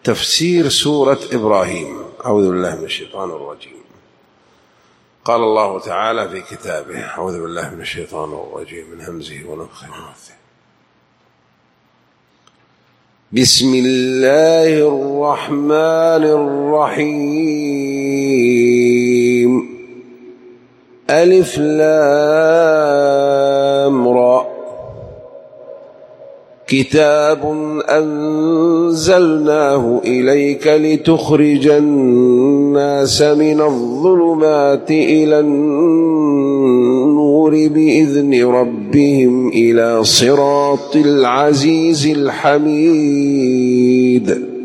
تفسير سورة إبراهيم. أعوذ بالله من الشيطان الرجيم. قال الله تعالى في كتابه: أعوذ بالله من الشيطان الرجيم من همزه ونفخه ونفثه. بسم الله الرحمن الرحيم. ألف لام را. كتاب أنزلناه إليك لتخرج الناس من الظلمات إلى النور بإذن ربهم إلى صراط العزيز الحميد.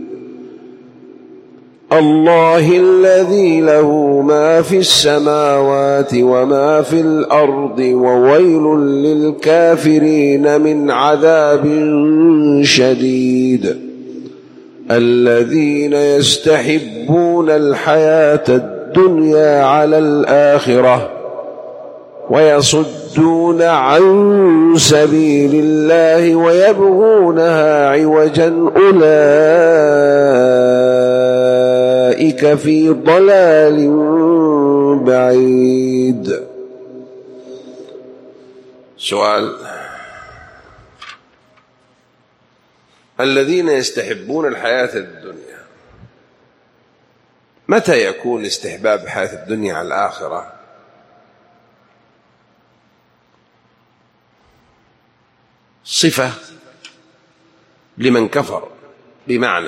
الله الذي له ما في السماوات وما في الأرض وويل للكافرين من عذاب شديد. الذين يستحبون الحياة الدنيا على الآخرة ويصدون عن سبيل الله ويبغونها عوجا أولئك في ضلال بعيد. سؤال: الذين يستحبون الحياة الدنيا، متى يكون استحباب الحياة الدنيا على الآخرة؟ صفة لمن كفر، بمعنى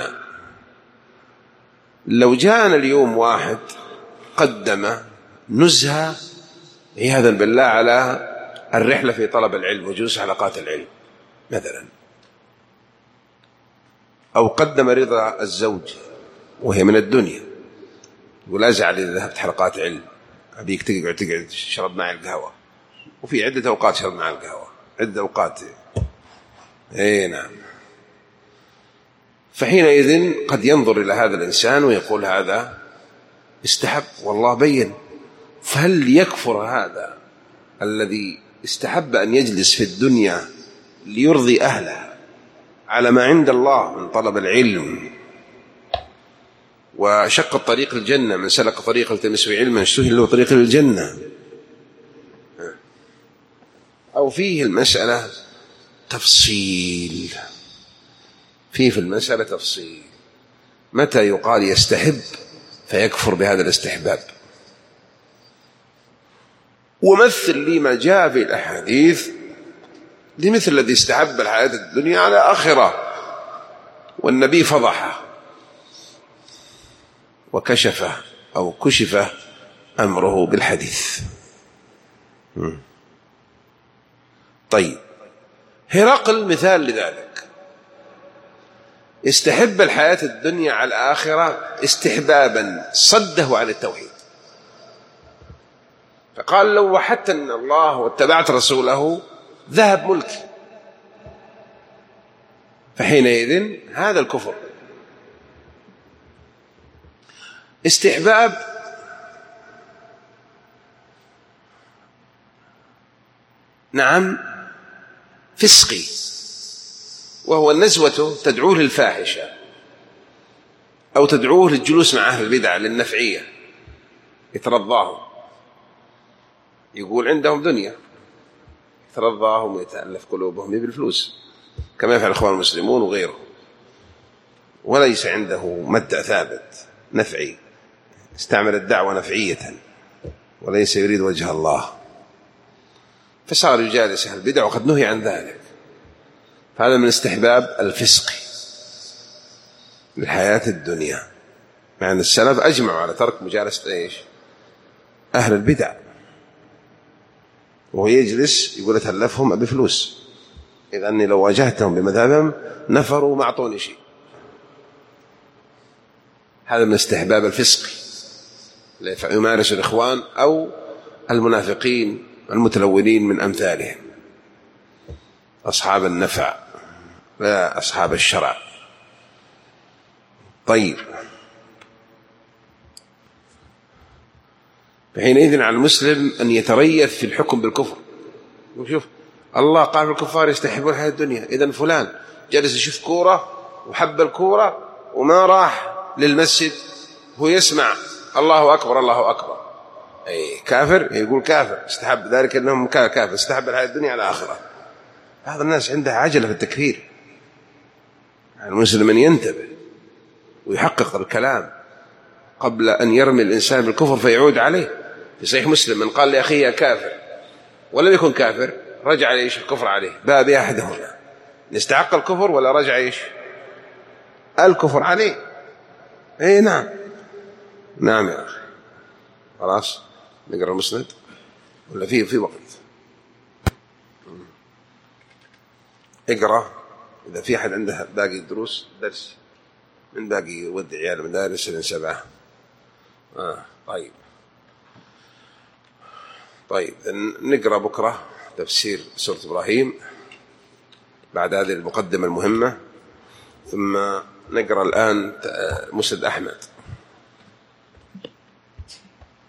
لو جاءنا اليوم واحد قدم نزهة عياذا بالله على الرحلة في طلب العلم وجلوس حلقات العلم مثلا، أو قدم رضا الزوج وهي من الدنيا، يقول أزعل إذا ذهبت حلقات علم، أبيك تقعد تشرب معي القهوة، وفي عدة أوقات شرب معي القهوة، عدة أوقات. أي نعم. فحينئذ قد ينظر إلى هذا الإنسان ويقول هذا استحب والله بين. فهل يكفر هذا الذي استحب أن يجلس في الدنيا ليرضي أهله على ما عند الله من طلب العلم وشق الطريق الجنة؟ من سلك طريق التمس علما اشتهل له طريق الجنة. أو فيه المسألة تفصيل، في المسألة تفصيل، متى يقال يستحب فيكفر بهذا الاستحباب؟ ومثل لي ما جاء في الأحاديث لمثل الذي استحب الحياة الدنيا على آخرة والنبي فضحه وكشفه أو كشف أمره بالحديث. طيب، هرقل مثال لذلك، استحب الحياة الدنيا على الآخرة استحبابا صده عن التوحيد، فقال: لو وحدت أن الله واتبعت رسوله ذهب ملكي. فحينئذ هذا الكفر. استحباب نعم فسقي، وهو النزوة تدعوه للفاحشة أو تدعوه للجلوس مع أهل البدع للنفعية، يترضاهم، يقول عندهم دنيا، يترضاهم ويتألف قلوبهم بالفلوس كما يفعل الإخوان المسلمون وغيرهم، وليس عنده مبدأ ثابت نفعي، استعمل الدعوة نفعية وليس يريد وجه الله، فصار يجالس أهل البدع وقد نهي عن ذلك. فهذا من استحباب الفسق للحياة الدنيا، مع أن السلف أجمعوا على ترك مجالسة أهل البدع، وهو يجلس يقول أتألفهم بفلوس، إذ أني لو واجهتهم بمذهبهم نفروا ما أعطوني شيء. هذا من استحباب الفسق يمارس الإخوان أو المنافقين المتلونين من أمثالهم، أصحاب النفع لا أصحاب الشرع. طيب، فحينئذ على المسلم أن يتريث في الحكم بالكفر. وشوف الله قال الكفار يستحبون الحياة الدنيا، إذن فلان جلس يشوف كورة وحب الكورة وما راح للمسجد هو يسمع الله أكبر الله أكبر، أي كافر، يقول كافر، استحب ذلك أنهم كافر، استحب الحياة الدنيا على الآخرة. بعض الناس عندها عجلة في التكفير. المسلم أن ينتبه ويحقق الكلام قبل أن يرمي الإنسان بالكفر فيعود عليه. في صحيح مسلم من قال لأخيه كافر ولم يكن كافر رجع إيش الكفر عليه، باب أحدهما، يستحق الكفر ولا رجع إيش الكفر عليه. أي نعم نعم يا أخي. خلاص نقرأ المسند ولا في وقت؟ اقرأ إذا في أحد عنده باقي درس من باقي يودي عيال المدارس لين 7. طيب نقرأ بكرة تفسير سورة إبراهيم بعد هذه المقدمة المهمة، ثم نقرأ الآن مسند أحمد.